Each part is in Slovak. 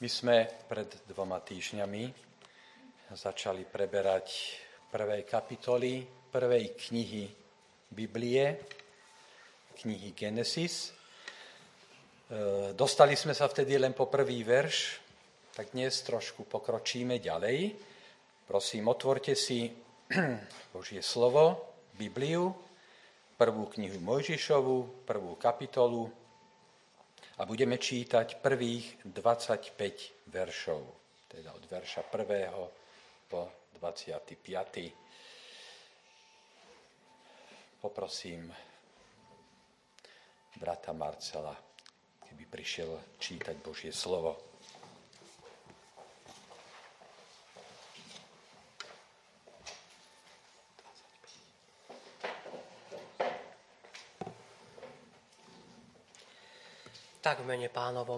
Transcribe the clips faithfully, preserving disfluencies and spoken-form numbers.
My sme pred dvoma týždňami začali preberať prvej kapitoly prvej knihy Biblie, knihy Genesis. Dostali sme sa vtedy len po prvý verš, tak dnes trošku pokročíme ďalej. Prosím, otvorte si Božie slovo, Bibliu, prvú knihu Mojžišovu, prvú kapitolu a budeme čítať prvých dvadsaťpäť veršov, teda od verša prvého po dvadsiaty piaty Poprosím brata Marcela, keby prišiel čítať Božie slovo. Tak v mene Pánovom.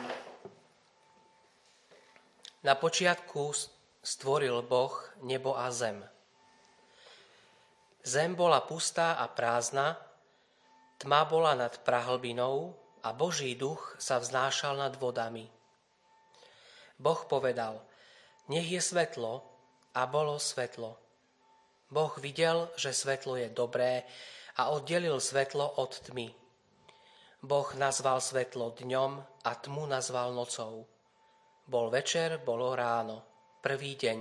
Na počiatku stvoril Boh nebo a zem. Zem bola pustá a prázdna, tma bola nad prahlbinou a Boží duch sa vznášal nad vodami. Boh povedal, nech je svetlo, a bolo svetlo. Boh videl, že svetlo je dobré a oddelil svetlo od tmy. Boh nazval svetlo dňom a tmu nazval nocou. Bol večer, bolo ráno, prvý deň.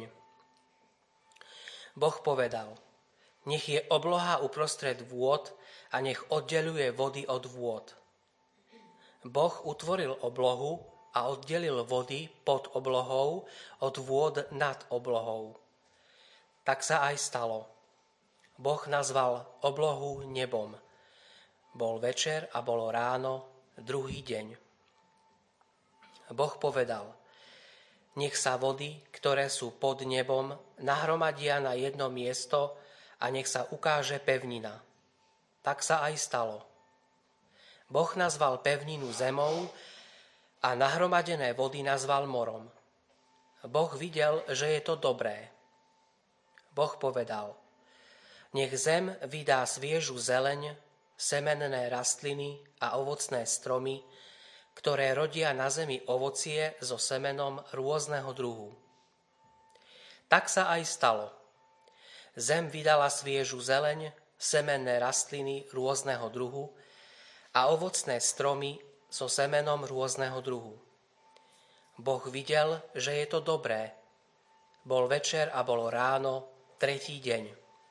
Boh povedal, nech je obloha uprostred vôd a nech oddeľuje vody od vôd. Boh utvoril oblohu a oddelil vody pod oblohou od vôd nad oblohou. Tak sa aj stalo. Boh nazval oblohu nebom. Bol večer a bolo ráno, druhý deň. Boh povedal, nech sa vody, ktoré sú pod nebom, nahromadia na jedno miesto a nech sa ukáže pevnina. Tak sa aj stalo. Boh nazval pevninu zemou a nahromadené vody nazval morom. Boh videl, že je to dobré. Boh povedal, nech zem vydá sviežu zeleň, semenné rastliny a ovocné stromy, ktoré rodia na zemi ovocie so semenom rôzneho druhu. Tak sa aj stalo. Zem vydala sviežu zeleň, semenné rastliny rôzneho druhu a ovocné stromy so semenom rôzneho druhu. Boh videl, že je to dobré. Bol večer a bolo ráno, tretí deň.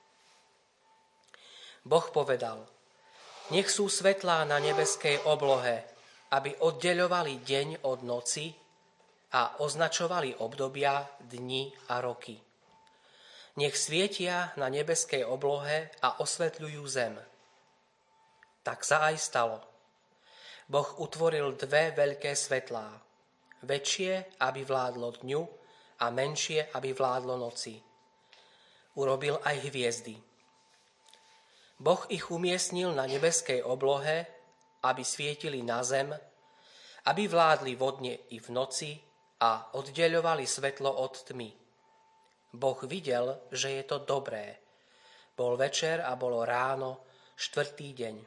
Boh povedal, nech sú svetlá na nebeskej oblohe, aby oddeľovali deň od noci a označovali obdobia, dni a roky. Nech svietia na nebeskej oblohe a osvetľujú zem. Tak sa aj stalo. Boh utvoril dve veľké svetlá. Väčšie, aby vládlo dňu, a menšie, aby vládlo noci. Urobil aj hviezdy. Boh ich umiestnil na nebeskej oblohe, aby svietili na zem, aby vládli vodne i v noci a oddeľovali svetlo od tmy. Boh videl, že je to dobré. Bol večer a bolo ráno, štvrtý deň.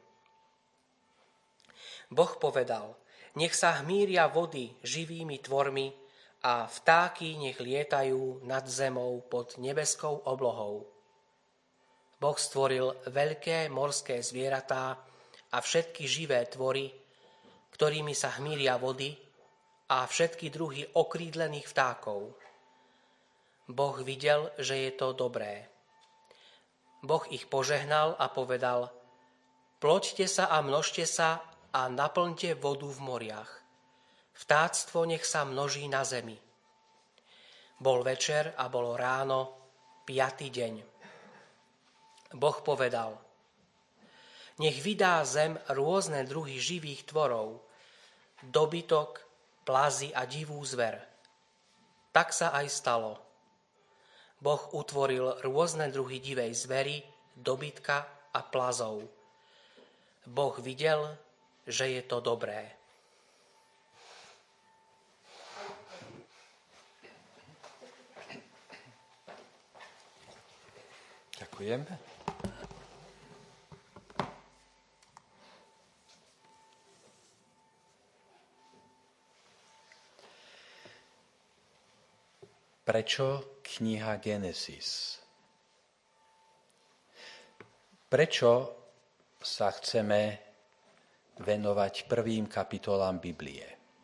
Boh povedal, nech sa hmíria vody živými tvormi a vtáky nech lietajú nad zemou pod nebeskou oblohou. Boh stvoril veľké morské zvieratá a všetky živé tvory, ktorými sa hmíria vody, a všetky druhy okrídlených vtákov. Boh videl, že je to dobré. Boh ich požehnal a povedal, ploďte sa a množte sa a naplňte vodu v moriach. Vtáctvo nech sa množí na zemi. Bol večer a bolo ráno, piaty deň. Boh povedal, nech vydá zem rôzne druhy živých tvorov, dobytok, plazy a divú zver. Tak sa aj stalo. Boh utvoril rôzne druhy divej zvery, dobytka a plazov. Boh videl, že je to dobré. Ďakujem. Prečo kniha Genesis? Prečo sa chceme venovať prvým kapitolám Biblie?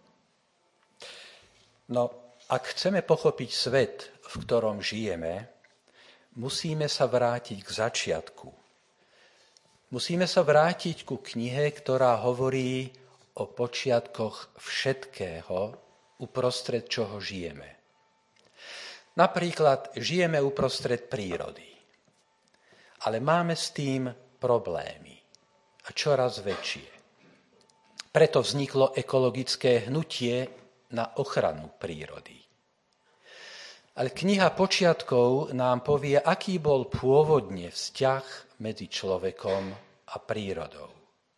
No, ak chceme pochopiť svet, v ktorom žijeme, musíme sa vrátiť k začiatku. Musíme sa vrátiť ku knihe, ktorá hovorí o počiatkoch všetkého, uprostred čoho žijeme. Napríklad žijeme uprostred prírody, ale máme s tým problémy a čoraz väčšie. Preto vzniklo ekologické hnutie na ochranu prírody. Ale kniha Počiatkov nám povie, aký bol pôvodne vzťah medzi človekom a prírodou.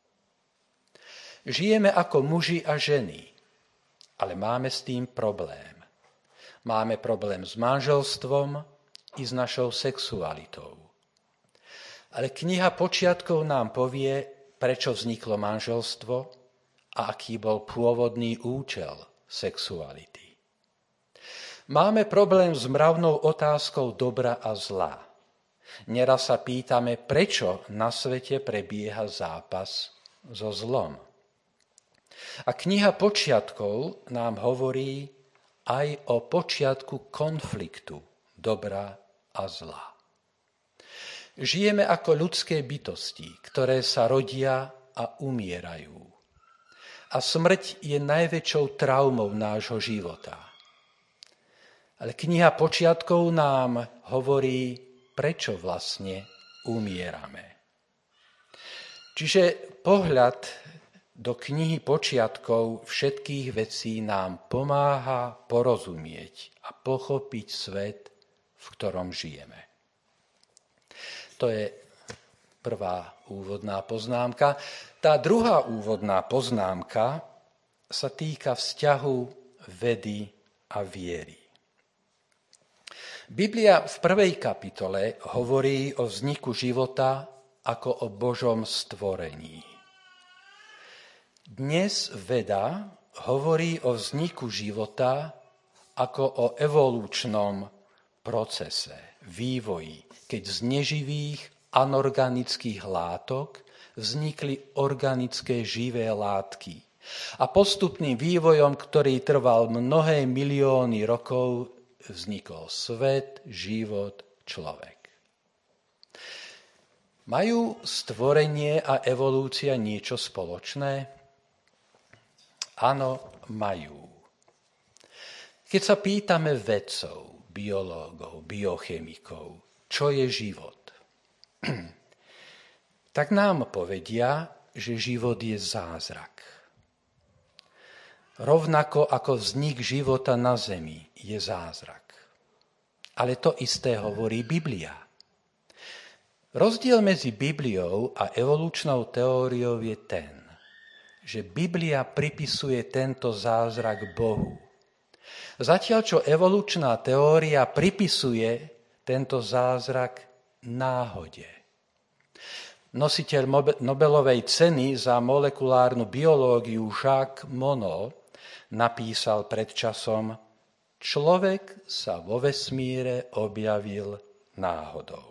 Žijeme ako muži a ženy, ale máme s tým problém. Máme problém s manželstvom i s našou sexualitou. Ale kniha Počiatkov nám povie, prečo vzniklo manželstvo a aký bol pôvodný účel sexuality. Máme problém s mravnou otázkou dobra a zla. Neraz sa pýtame, prečo na svete prebieha zápas so zlom. A kniha Počiatkov nám hovorí aj o počiatku konfliktu dobra a zla. Žijeme ako ľudské bytosti, ktoré sa rodia a umierajú. A smrť je najväčšou traumou nášho života. Ale kniha Počiatkov nám hovorí, prečo vlastne umierame. Čiže pohľad do knihy Počiatkov všetkých vecí nám pomáha porozumieť a pochopiť svet, v ktorom žijeme. To je prvá úvodná poznámka. Tá druhá úvodná poznámka sa týka vzťahu vedy a viery. Biblia v prvej kapitole hovorí o vzniku života ako o Božom stvorení. Dnes veda hovorí o vzniku života ako o evolučnom procese, vývoji, keď z neživých anorganických látok vznikli organické živé látky. A postupným vývojom, ktorý trval mnohé milióny rokov, vznikol svet, život, človek. Majú stvorenie a evolúcia niečo spoločné? Áno, majú. Keď sa pýtame vedcov, biológov, biochemikov, čo je život, tak nám povedia, že život je zázrak. Rovnako ako vznik života na zemi je zázrak. Ale to isté hovorí Biblia. Rozdiel medzi Bibliou a evolučnou teóriou je ten, že Biblia pripisuje tento zázrak Bohu. Zatiaľ, čo evolučná teória pripisuje tento zázrak náhode. Nositeľ Nobelovej ceny za molekulárnu biológiu Jacques Monod napísal pred časom: človek sa vo vesmíre objavil náhodou.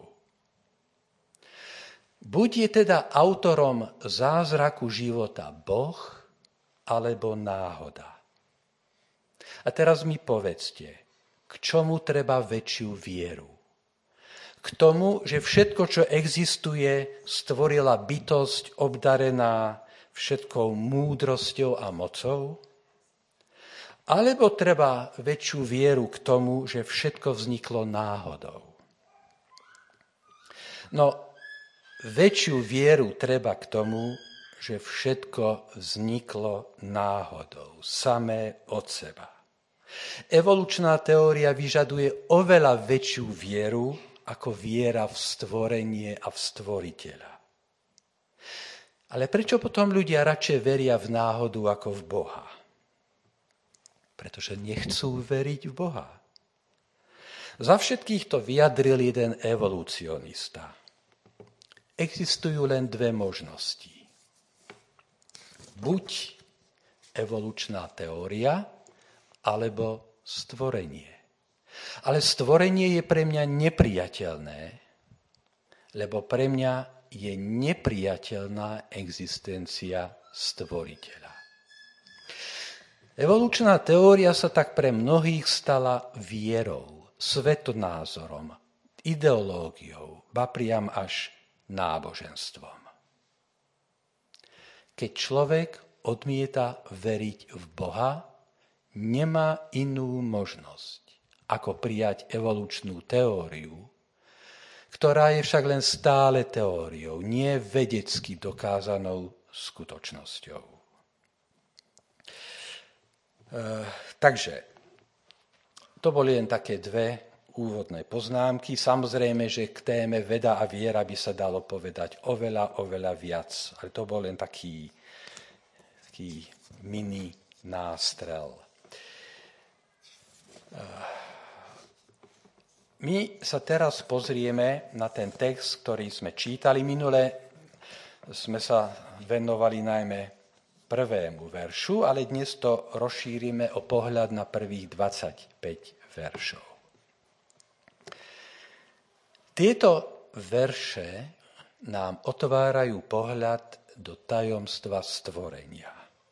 Buď je teda autorom zázraku života Boh, alebo náhoda. A teraz mi povedzte, k čomu treba väčšiu vieru? K tomu, že všetko, čo existuje, stvorila bytosť obdarená všetkou múdrosťou a mocou? Alebo treba väčšiu vieru k tomu, že všetko vzniklo náhodou? No, väčšiu vieru treba k tomu, že všetko vzniklo náhodou, samé od seba. Evolučná teória vyžaduje oveľa väčšiu vieru ako viera v stvorenie a v stvoriteľa. Ale prečo potom ľudia radšej veria v náhodu ako v Boha? Pretože nechcú veriť v Boha. Za všetkých to vyjadril jeden evolucionista. Existujú len dve možnosti. Buď evolučná teória, alebo stvorenie. Ale stvorenie je pre mňa nepriateľné, lebo pre mňa je nepriateľná existencia stvoriteľa. Evolučná teória sa tak pre mnohých stala vierou, svetonázorom, ideológiou, ba priam až náboženstvom. Keď človek odmieta veriť v Boha, nemá inú možnosť, ako prijať evolučnú teóriu, ktorá je však len stále teóriou, nie vedecky dokázanou skutočnosťou. E, takže, to boli len také dve úvodné poznámky. Samozrejme, že k téme veda a viera by sa dalo povedať oveľa, oveľa viac. Ale to bol len taký, taký mini nástrel. My sa teraz pozrieme na ten text, ktorý sme čítali. Minule sme sa venovali najmä prvému veršu, ale dnes to rozšírime o pohľad na prvých dvadsaťpäť veršov. Tieto verše nám otvárajú pohľad do tajomstva stvorenia.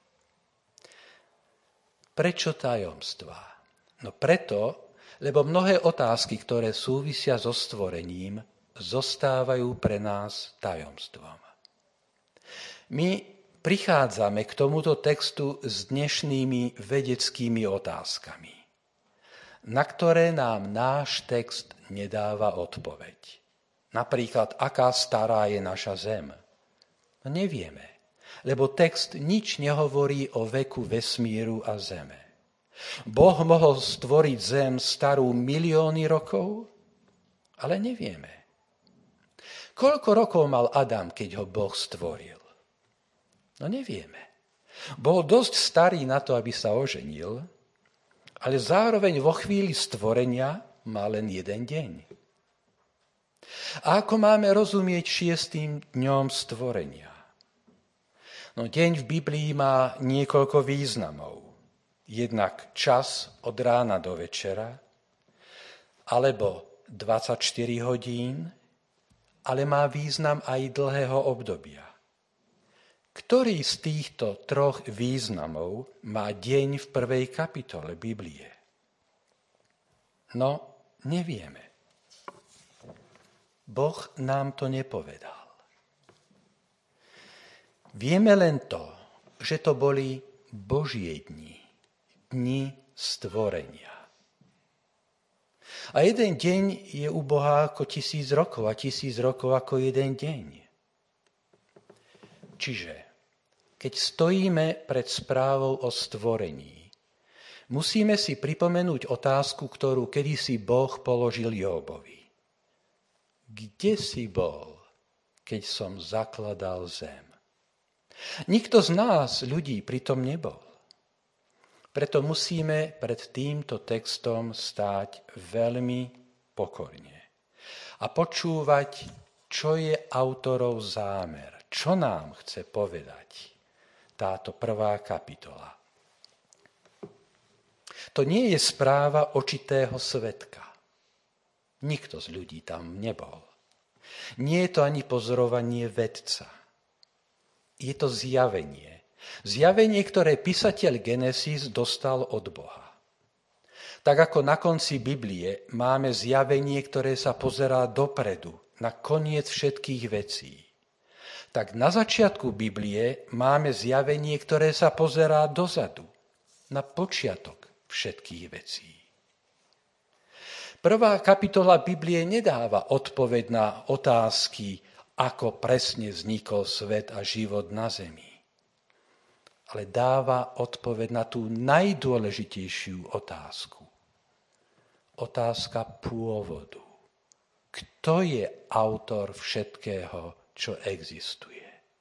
Prečo tajomstva? No preto, lebo mnohé otázky, ktoré súvisia so stvorením, zostávajú pre nás tajomstvom. My prichádzame k tomuto textu s dnešnými vedeckými otázkami, na ktoré nám náš text nedáva odpoveď. Napríklad, aká stará je naša Zem? No nevieme, lebo text nič nehovorí o veku vesmíru a Zeme. Boh mohol stvoriť Zem starú milióny rokov, ale nevieme. Koľko rokov mal Adam, keď ho Boh stvoril? No nevieme. Bol dosť starý na to, aby sa oženil, ale zároveň vo chvíli stvorenia má len jeden deň. A ako máme rozumieť šiestým dňom stvorenia? No deň v Biblii má niekoľko významov. Jednak čas od rána do večera, alebo dvadsaťštyri hodín, ale má význam aj dlhého obdobia. Ktorý z týchto troch významov má deň v prvej kapitole Biblie? No, nevieme. Boh nám to nepovedal. Vieme len to, že to boli Božie dni, dni stvorenia. A jeden deň je u Boha ako tisíc rokov a tisíc rokov ako jeden deň. Čiže, keď stojíme pred správou o stvorení, musíme si pripomenúť otázku, ktorú kedysi Boh položil Jóbovi. Kde si bol, keď som zakladal zem? Nikto z nás, ľudí, pritom nebol. Preto musíme pred týmto textom stáť veľmi pokorne a počúvať, čo je autorov zámer, čo nám chce povedať táto prvá kapitola. To nie je správa očitého svedka. Nikto z ľudí tam nebol. Nie je to ani pozorovanie vedca. Je to zjavenie. Zjavenie, ktoré písateľ Genesis dostal od Boha. Tak ako na konci Biblie máme zjavenie, ktoré sa pozerá dopredu, na koniec všetkých vecí, tak na začiatku Biblie máme zjavenie, ktoré sa pozerá dozadu, na počiatok všetkých vecí. Prvá kapitola Biblie nedáva odpoveď na otázky, ako presne vznikol svet a život na zemi, ale dáva odpoveď na tú najdôležitejšiu otázku. Otázka pôvodu. Kto je autor všetkého, čo existuje?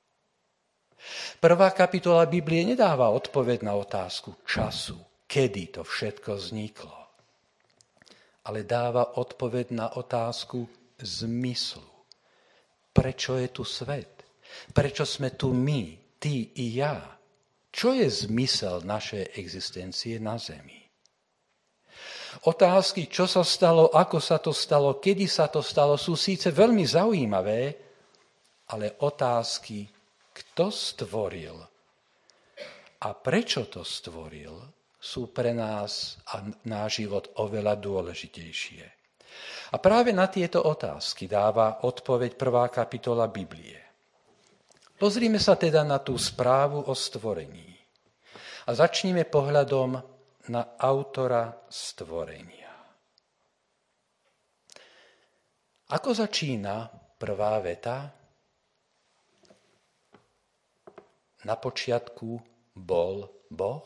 Prvá kapitola Biblie nedáva odpoveď na otázku času, kedy to všetko vzniklo, ale dáva odpoveď na otázku zmyslu. Prečo je tu svet? Prečo sme tu my, ty i ja? Čo je zmysel našej existencie na zemi? Otázky, čo sa stalo, ako sa to stalo, kedy sa to stalo, sú síce veľmi zaujímavé, ale otázky, kto stvoril a prečo to stvoril, sú pre nás a náš život oveľa dôležitejšie. A práve na tieto otázky dáva odpoveď prvá kapitola Biblie. Pozrime sa teda na tú správu o stvorení a začnime pohľadom na autora stvorenia. Ako začína prvá veta? Na počiatku bol Boh?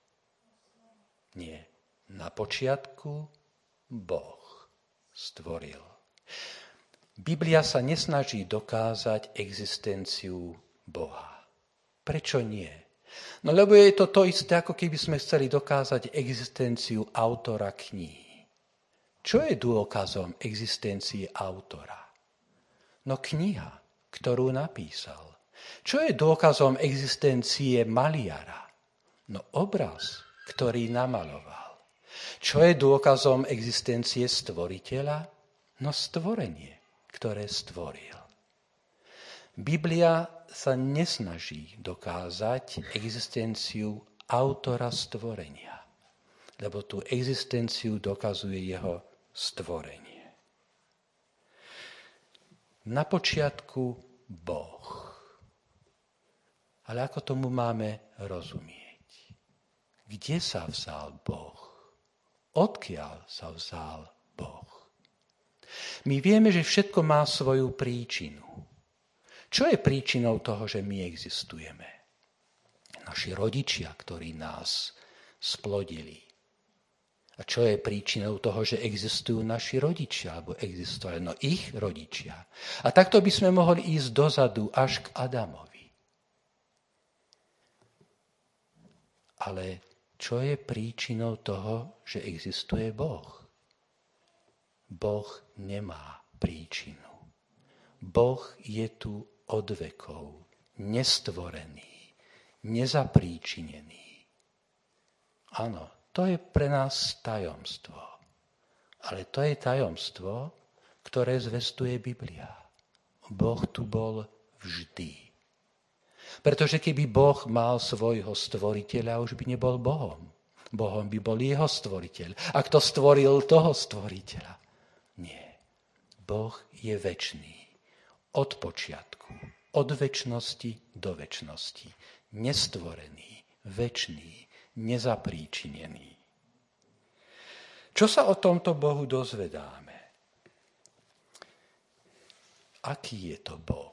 Nie. Na počiatku Boh stvoril. Biblia sa nesnaží dokázať existenciu Boha. Prečo nie? No lebo je to to isté, ako keby sme chceli dokázať existenciu autora kníh. Čo je dôkazom existencie autora? No kniha, ktorú napísal. Čo je dôkazom existencie maliara? No obraz, ktorý namaloval. Čo je dôkazom existencie stvoriteľa? No stvorenie, ktoré stvoril. Biblia sa nesnaží dokázať existenciu autora stvorenia, lebo tú existenciu dokazuje jeho stvorenie. Na počiatku Boh. Ale ako tomu máme rozumieť? Kde sa vzal Boh? Odkiaľ sa vzal Boh? My vieme, že všetko má svoju príčinu. Čo je príčinou toho, že my existujeme? Naši rodičia, ktorí nás splodili. A čo je príčinou toho, že existujú naši rodičia, alebo existovali no ich rodičia? A takto by sme mohli ísť dozadu až k Adamovi. Ale čo je príčinou toho, že existuje Boh? Boh nemá príčinu. Boh je tu od vekov, nestvorený, nezapríčinený. Áno, to je pre nás tajomstvo. Ale to je tajomstvo, ktoré zvestuje Biblia. Boh tu bol vždy. Pretože keby Boh mal svojho stvoriteľa, už by nebol Bohom. Bohom by bol jeho stvoriteľ. A kto stvoril toho stvoriteľa? Nie. Boh je večný. Od počiatku, od večnosti do večnosti. Nestvorený, večný, nezapríčinený. Čo sa o tomto Bohu dozvedáme? Aký je to Boh?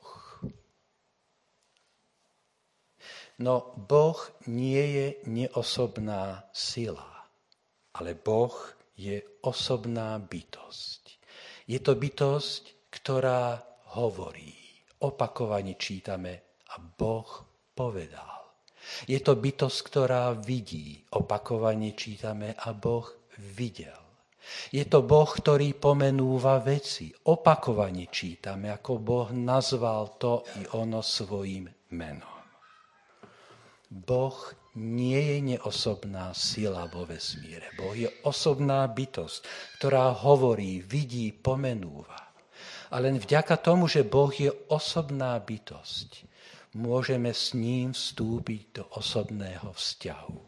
No, Boh nie je neosobná sila, ale Boh je osobná bytosť. Je to bytosť, ktorá hovorí. Opakovane čítame a Boh povedal. Je to bytosť, ktorá vidí. Opakovane čítame a Boh videl. Je to Boh, ktorý pomenúva veci. Opakovane čítame, ako Boh nazval to i ono svojím menom. Boh nie je neosobná sila vo vesmíre. Boh je osobná bytosť, ktorá hovorí, vidí, pomenúva. A len vďaka tomu, že Boh je osobná bytosť, môžeme s ním vstúpiť do osobného vzťahu.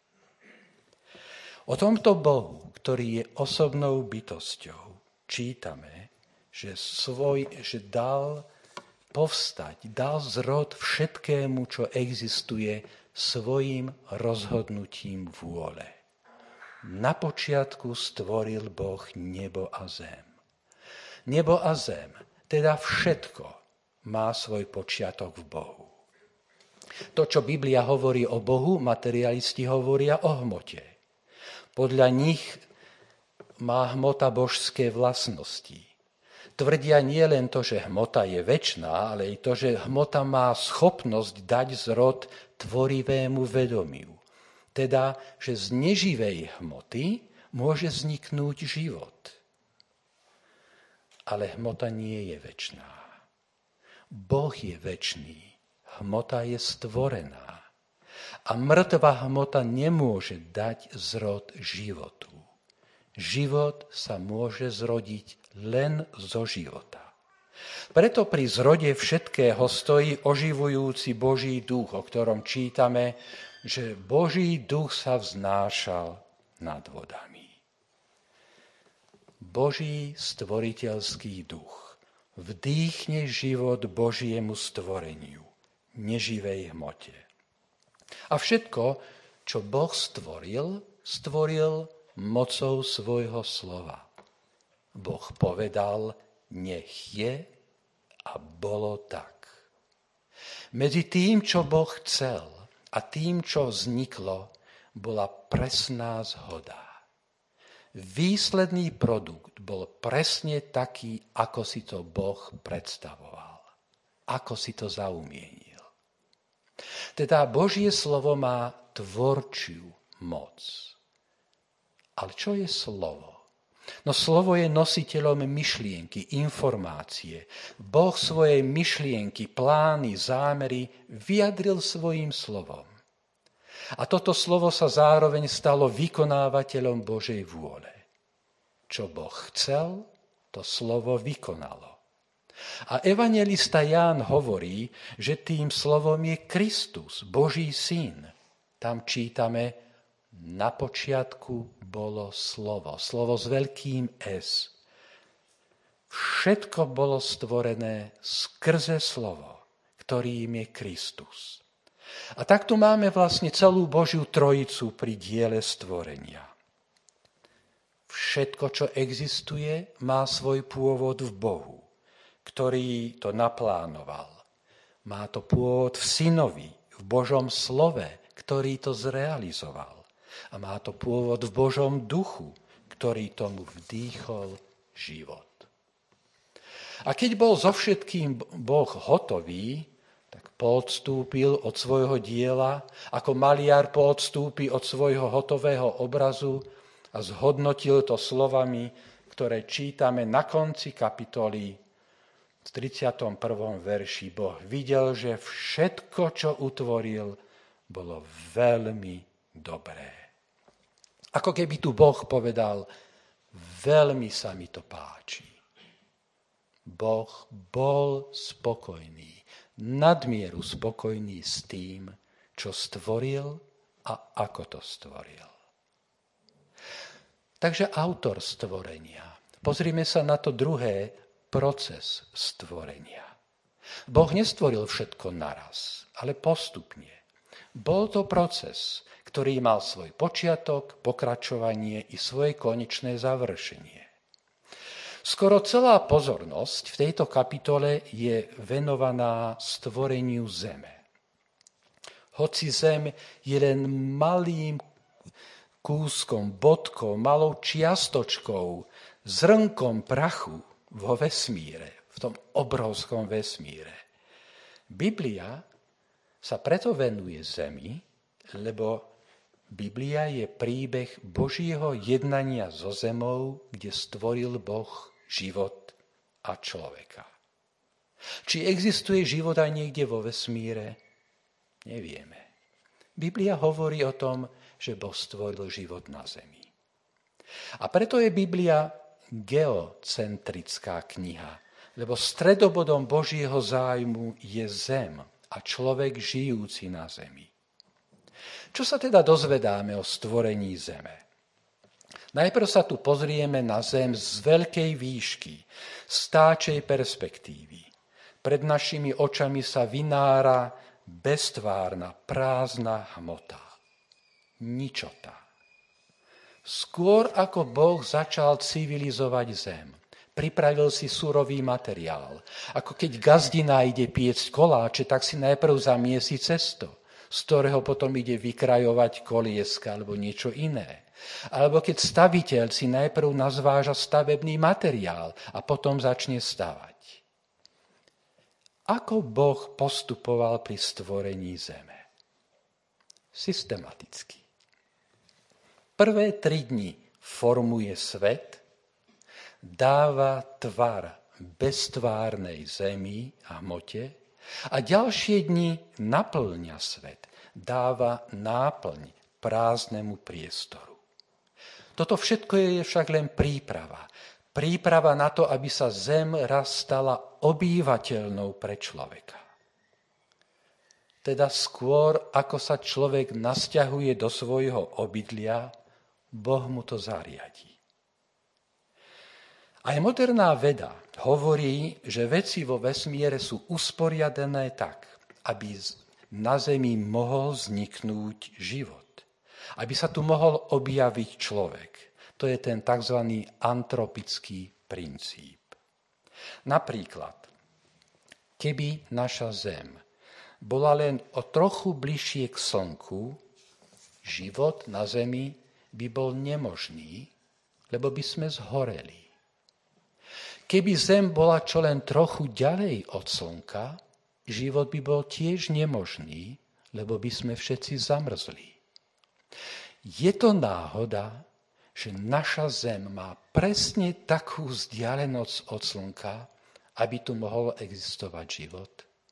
O tomto Bohu, ktorý je osobnou bytosťou, čítame, že, svoj, že dal povstať, dal zrod všetkému, čo existuje, svojim rozhodnutím vôle. Na počiatku stvoril Boh nebo a zem. Nebo a zem, teda všetko, má svoj počiatok v Bohu. To, čo Biblia hovorí o Bohu, materialisti hovoria o hmote. Podľa nich má hmota božské vlastnosti. Tvrdia nie len to, že hmota je večná, ale i to, že hmota má schopnosť dať zrod tvorivému vedomiu. Teda, že z neživej hmoty môže vzniknúť život. Ale hmota nie je večná. Boh je večný, hmota je stvorená. A mŕtva hmota nemôže dať zrod životu. Život sa môže zrodiť len zo života. Preto pri zrode všetkého stojí oživujúci Boží duch, o ktorom čítame, že Boží duch sa vznášal nad vodami. Boží stvoriteľský duch vdýchne život Božiemu stvoreniu, neživej hmote. A všetko, čo Boh stvoril, stvoril mocou svojho slova. Boh povedal, nech je a bolo tak. Medzi tým, čo Boh chcel a tým, čo vzniklo, bola presná zhoda. Výsledný produkt bol presne taký, ako si to Boh predstavoval, ako si to zaumienil. Teda Božie slovo má tvorčiu moc. Ale čo je slovo? No slovo je nositeľom myšlienky, informácie. Boh svoje myšlienky, plány, zámery vyjadril svojím slovom. A toto slovo sa zároveň stalo vykonávateľom Božej vôle. Čo Boh chcel, to slovo vykonalo. A evanjelista Ján hovorí, že tým slovom je Kristus, Boží syn. Tam čítame, na počiatku bolo slovo, slovo s veľkým S. Všetko bolo stvorené skrze slovo, ktorým je Kristus. A takto máme vlastne celú Božiu trojicu pri diele stvorenia. Všetko, čo existuje, má svoj pôvod v Bohu, ktorý to naplánoval. Má to pôvod v Synovi, v Božom slove, ktorý to zrealizoval. A má to pôvod v Božom duchu, ktorý tomu vdýchol život. A keď bol so všetkým Boh hotový, tak poodstúpil od svojho diela, ako maliar poodstúpi od svojho hotového obrazu a zhodnotil to slovami, ktoré čítame na konci kapitoly v tridsiatom prvom verši. Boh videl, že všetko, čo utvoril, bolo veľmi dobré. Ako keby tu Boh povedal, veľmi sa mi to páči. Boh bol spokojný, nadmieru spokojný s tým, čo stvoril a ako to stvoril. Takže autor stvorenia. Pozrime sa na to druhé, proces stvorenia. Boh nestvoril všetko naraz, ale postupne. Bol to proces, ktorý mal svoj počiatok, pokračovanie i svoje konečné završenie. Skoro celá pozornosť v tejto kapitole je venovaná stvoreniu zeme. Hoci zem je len malým kúskom, bodkou, malou čiastočkou, zrnkom prachu vo vesmíre, v tom obrovskom vesmíre. Biblia sa preto venuje zemi, lebo Biblia je príbeh Božieho jednania so zemou, kde stvoril Boh život a človeka. Či existuje život aj niekde vo vesmíre? Nevieme. Biblia hovorí o tom, že Boh stvoril život na zemi. A preto je Biblia geocentrická kniha, lebo stredobodom Božieho zájmu je zem a človek žijúci na zemi. Čo sa teda dozvedáme o stvorení zeme? Najprv sa tu pozrieme na zem z veľkej výšky, z táčej perspektívy. Pred našimi očami sa vynára beztvárna, prázdna hmota. Ničota. Skôr ako Boh začal civilizovať zem, pripravil si surový materiál. Ako keď gazdina ide piecť koláče, tak si najprv zamiesi cesto, z ktorého potom ide vykrajovať kolieska alebo niečo iné. Alebo keď staviteľ si najprv nazváža stavebný materiál a potom začne stavať. Ako Boh postupoval pri stvorení zeme? Systematicky. Prvé tri dni formuje svet, dáva tvar beztvárnej zemi a hmote, a ďalšie dni naplňa svet, dáva náplň prázdnemu priestoru. Toto všetko je však len príprava. Príprava na to, aby sa zem raz stala obývateľnou pre človeka. Teda skôr, ako sa človek nasťahuje do svojho obydlia, Boh mu to zariadí. Aj moderná veda hovorí, že veci vo vesmíre sú usporiadané tak, aby na Zemi mohol vzniknúť život. Aby sa tu mohol objaviť človek. To je ten tzv. Antropický princíp. Napríklad, keby naša Zem bola len o trochu bližšie k Slnku, život na Zemi by bol nemožný, lebo by sme zhoreli. Keby Zem bola čo len trochu ďalej od Slnka, život by bol tiež nemožný, lebo by sme všetci zamrzli. Je to náhoda, že naša Zem má presne takú vzdialenosť od Slnka, aby tu mohol existovať život?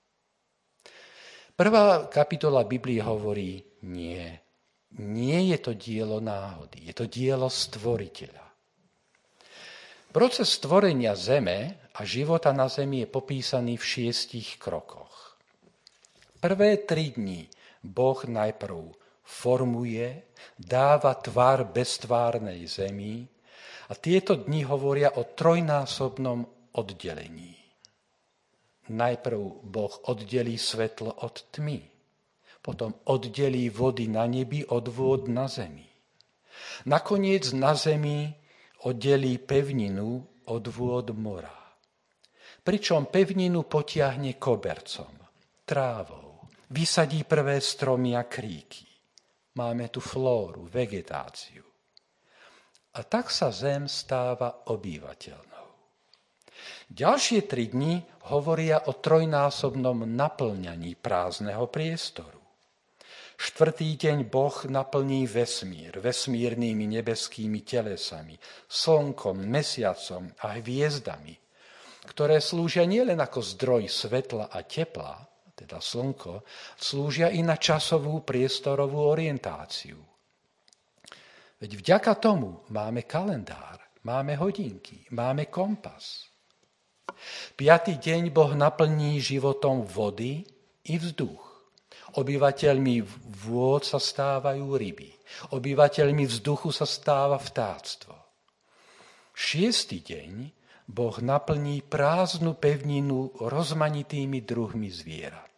Prvá kapitola Biblie hovorí, nie, nie je to dielo náhody, je to dielo stvoriteľa. Proces stvorenia Zeme a života na Zemi je popísaný v šiestich krokoch. Prvé tri dni Boh najprv formuje, dáva tvár beztvárnej Zemi a tieto dni hovoria o trojnásobnom oddelení. Najprv Boh oddelí svetlo od tmy, potom oddelí vody na nebi od vôd na zemi. Nakoniec na zemi oddelí pevninu od vôd mora. Pričom pevninu potiahne kobercom, trávou, vysadí prvé stromy a kríky. Máme tu flóru, vegetáciu. A tak sa Zem stáva obývateľnou. Ďalšie tri dni hovoria o trojnásobnom naplňaní prázdneho priestoru. Štvrtý deň Boh naplní vesmír, vesmírnymi nebeskými telesami, slnkom, mesiacom a hviezdami, ktoré slúžia nielen ako zdroj svetla a tepla, teda slnko, slúžia i na časovú priestorovú orientáciu. Veď vďaka tomu máme kalendár, máme hodinky, máme kompas. Piatý deň Boh naplní životom vody i vzduch. Obyvateľmi vôd sa stávajú ryby. Obyvateľmi vzduchu sa stáva vtáctvo. Šiestý deň Boh naplní prázdnu pevninu rozmanitými druhmi zvierat.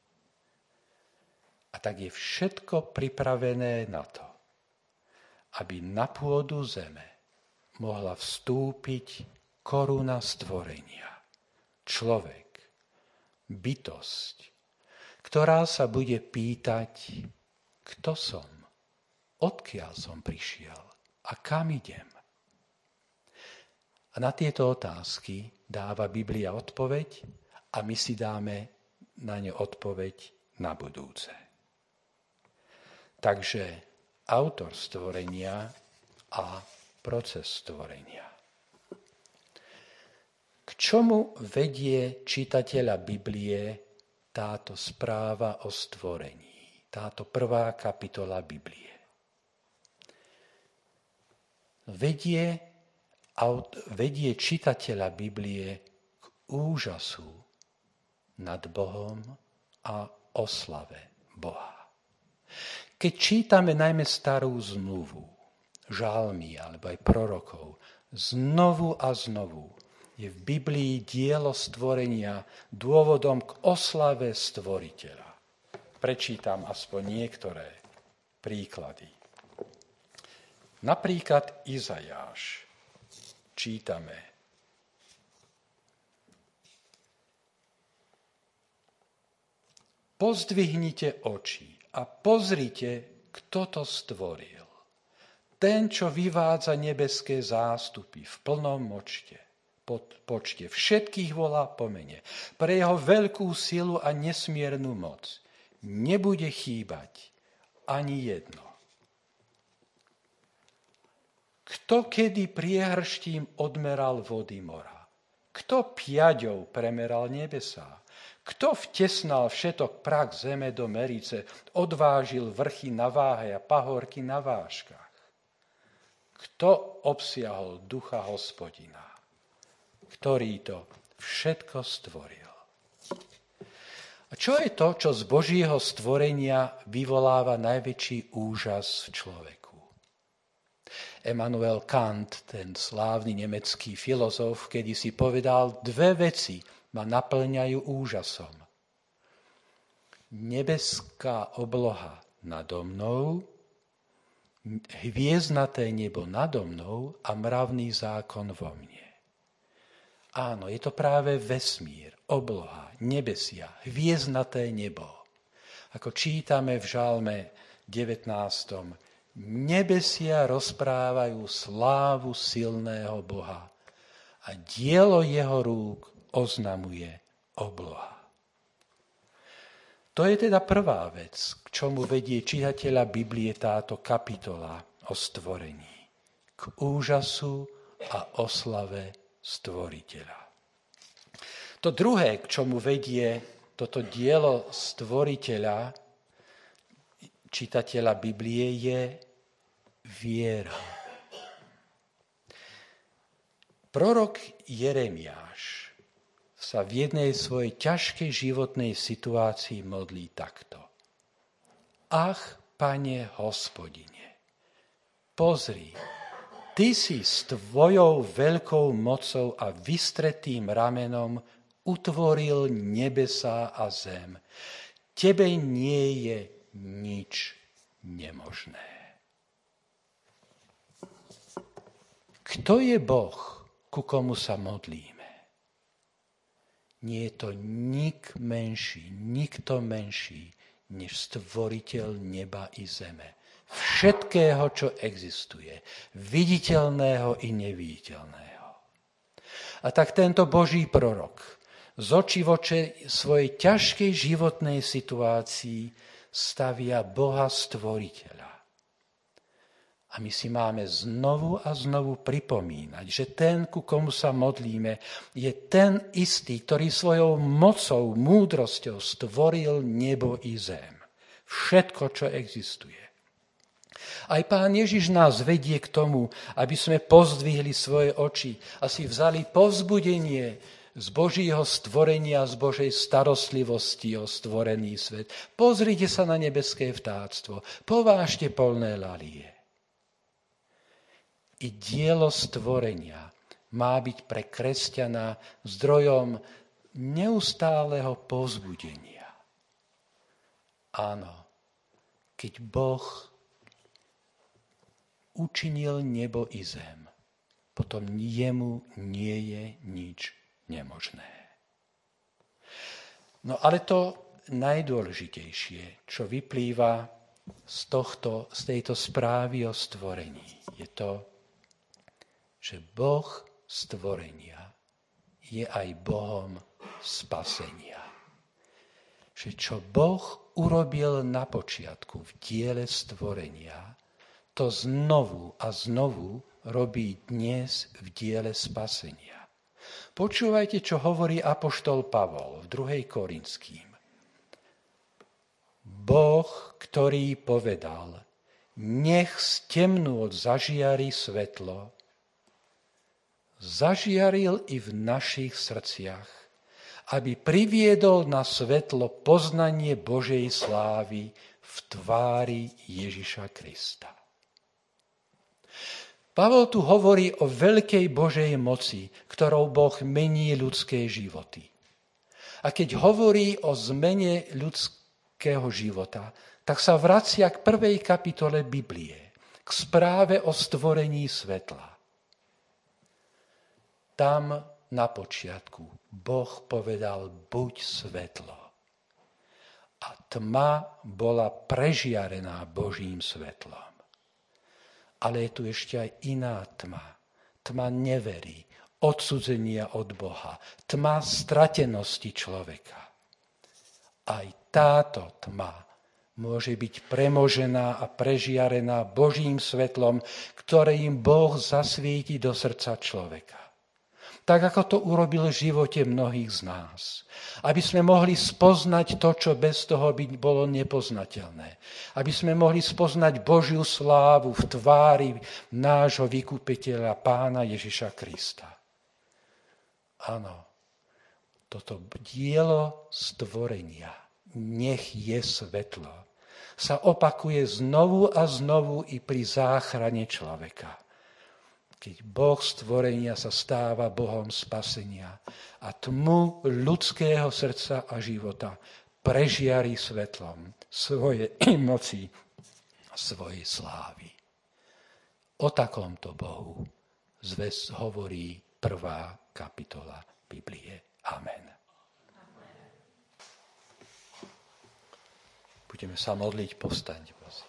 A tak je všetko pripravené na to, aby na pôdu zeme mohla vstúpiť koruna stvorenia. Človek, bytosť, ktorá sa bude pýtať, kto som, odkiaľ som prišiel a kam idem. A na tieto otázky dáva Biblia odpoveď a my si dáme na ne odpoveď na budúce. Takže autor stvorenia a proces stvorenia. K čomu vedie čitateľa Biblie táto správa o stvorení, táto prvá kapitola Biblie? Vedie, vedie čitateľa Biblie k úžasu nad Bohom a oslave Boha. Keď čítame najmä starú zmluvu, žalmy alebo aj prorokov, znovu a znovu je v Biblii dielo stvorenia dôvodom k oslave stvoriteľa. Prečítam aspoň niektoré príklady. Napríklad Izajáš. Čítame. Pozdvihnite oči a pozrite, kto to stvoril. Ten, čo vyvádza nebeské zástupy v plnom počte. Pod počte všetkých volá po mene. Pre jeho veľkú silu a nesmiernu moc nebude chýbať ani jedno. Kto kedy priehrštím odmeral vody mora? Kto piaďou premeral nebesá? Kto vtesnal všetok prach zeme do merice, odvážil vrchy na váhe a pahorky na vážkach? Kto obsiahol ducha Hospodina, ktorý to všetko stvoril? A čo je to, čo z Božieho stvorenia vyvoláva najväčší úžas v človeku? Immanuel Kant, ten slávny nemecký filozof, kedysi povedal, dve veci ma naplňajú úžasom. Nebeská obloha nado mnou, hviezdnaté nebo nado mnou a mravný zákon vo mne. Áno, je to práve vesmír, obloha, nebesia, hviezdnaté nebo. Ako čítame v žalme devätnástom. Nebesia rozprávajú slávu silného Boha a dielo jeho rúk oznamuje obloha. To je teda prvá vec, k čomu vedie čitateľa Biblie táto kapitola o stvorení. K úžasu a oslave stvoriteľa. To druhé, k čomu vedie toto dielo stvoriteľa, čitateľa Biblie, je viera. Prorok Jeremiáš sa v jednej svojej ťažkej životnej situácii modlí takto. Ach, Pane Hospodine, pozri, Ty si s tvojou veľkou mocou a vystretým ramenom utvoril nebesá a zem. Tebe nie je nič nemožné. Kto je Boh, ku komu sa modlíme? Nie je to nik menší, nikto menší, než stvoriteľ neba i zeme. Všetkého, čo existuje, viditeľného i neviditeľného. A tak tento Boží prorok z očí v oči svojej ťažkej životnej situácii stavia Boha stvoriteľa. A my si máme znovu a znovu pripomínať, že ten, ku komu sa modlíme, je ten istý, ktorý svojou mocou, múdrosťou stvoril nebo i zem. Všetko, čo existuje. Aj Pán Ježiš nás vedie k tomu, aby sme pozdvihli svoje oči a si vzali povzbudenie z Božího stvorenia, z Božej starostlivosti o stvorený svet. Pozrite sa na nebeské vtáctvo, povážte polné lalie. I dielo stvorenia má byť pre kresťana zdrojom neustáleho povzbudenia. Áno, keď Boh učinil nebo i zem, potom jemu nie je nič nemožné. No ale to najdôležitejšie, čo vyplýva z, tohto, z tejto správy o stvorení, je to, že Boh stvorenia je aj Bohom spasenia. Že čo Boh urobil na počiatku v diele stvorenia, to znovu a znovu robí dnes v diele spasenia. Počúvajte, čo hovorí apoštol Pavol v druhej Korinským. Boh, ktorý povedal, nech z temnôt zažiari svetlo, zažiaril i v našich srdciach, aby priviedol na svetlo poznanie Božej slávy v tvári Ježiša Krista. Pavol tu hovorí o veľkej Božej moci, ktorou Boh mení ľudské životy. A keď hovorí o zmene ľudského života, tak sa vracia k prvej kapitole Biblie, k správe o stvorení svetla. Tam na počiatku Boh povedal, buď svetlo. A tma bola prežiarená Božím svetlom. Ale je tu ešte aj iná tma. Tma neverí, odsudzenia od Boha, tma stratenosti človeka. Aj táto tma môže byť premožená a prežiarená Božím svetlom, ktoré im Boh zasvieti do srdca človeka. Tak ako to urobil v živote mnohých z nás. Aby sme mohli spoznať to, čo bez toho by bolo nepoznateľné. Aby sme mohli spoznať Božiu slávu v tvári nášho vykupiteľa Pána Ježiša Krista. Áno, toto dielo stvorenia, nech je svetlo, sa opakuje znovu a znovu i pri záchrane človeka. Keď Boh stvorenia sa stáva Bohom spasenia a tmu ľudského srdca a života prežiari svetlom svojej moci a svojej slávy. O takomto Bohu zväz hovorí prvá kapitola Biblie. Amen. Budeme sa modliť, povstaňte, prosím.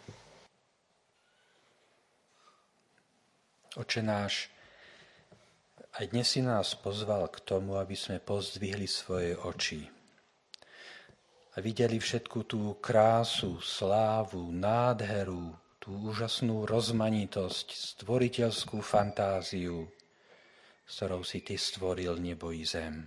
Oče náš, aj dnes si nás pozval k tomu, aby sme pozdvihli svoje oči a videli všetku tú krásu, slávu, nádheru, tú úžasnú rozmanitosť, stvoriteľskú fantáziu, s ktorou si Ty stvoril nebo i zem.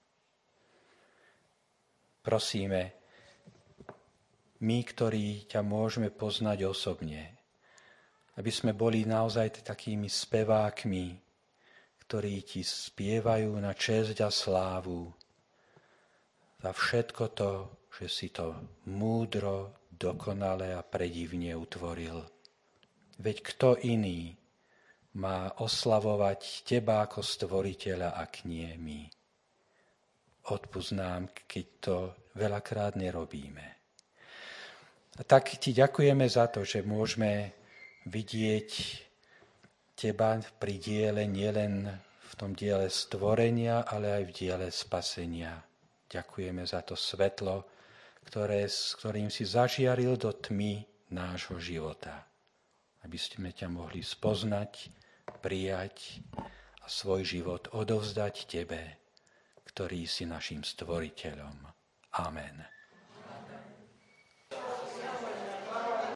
Prosíme, my, ktorí ťa môžeme poznať osobne, aby sme boli naozaj takými spevákmi, ktorí ti spievajú na česť a slávu za všetko to, že si to múdro, dokonale a predivne utvoril. Veď kto iný má oslavovať teba ako stvoriteľa, ak nie my? Odpusť nám, keď to veľakrát nerobíme. A tak ti ďakujeme za to, že môžeme vidieť teba pri diele nielen v tom diele stvorenia, ale aj v diele spasenia. Ďakujeme za to svetlo, ktoré, s ktorým si zažiaril do tmy nášho života. Aby sme ťa mohli spoznať, prijať a svoj život odovzdať tebe, ktorý si našim stvoriteľom. Amen.